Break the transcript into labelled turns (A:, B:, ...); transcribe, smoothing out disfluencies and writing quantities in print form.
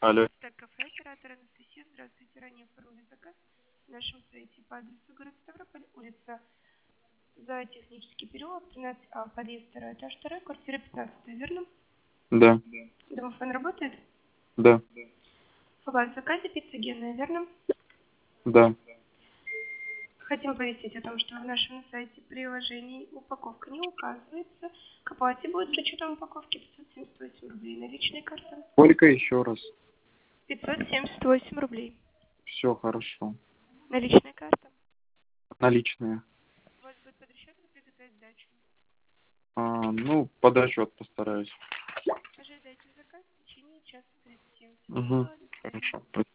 A: Алло.
B: Так, кафе, оператор Анастасия. Здравствуйте. Ранее оформили заказ на нашем сайте по адресу город Ставрополь, улица Зоотехнический переулок, 13А, подъезд 2, этаж 2, квартира 15, верно?
A: Да.
B: Домофон работает?
A: Да.
B: Фабаз в заказе пицца Генная, верно?
A: Да.
B: Хотим оповестить о том, что в нашем сайте приложении упаковка не указывается. К оплате будет с учетом упаковки 578 рублей. Наличная карта?
A: Сколько еще раз?
B: 578 рублей.
A: Все хорошо.
B: Наличная карта?
A: Наличные.
B: У вас будет под расчет или приготовить сдачу?
A: Ну, подождет постараюсь.
B: Ожидайте заказ в течение часа 30. Всего
A: Угу.
B: доброго, до свидания.
A: Хорошо.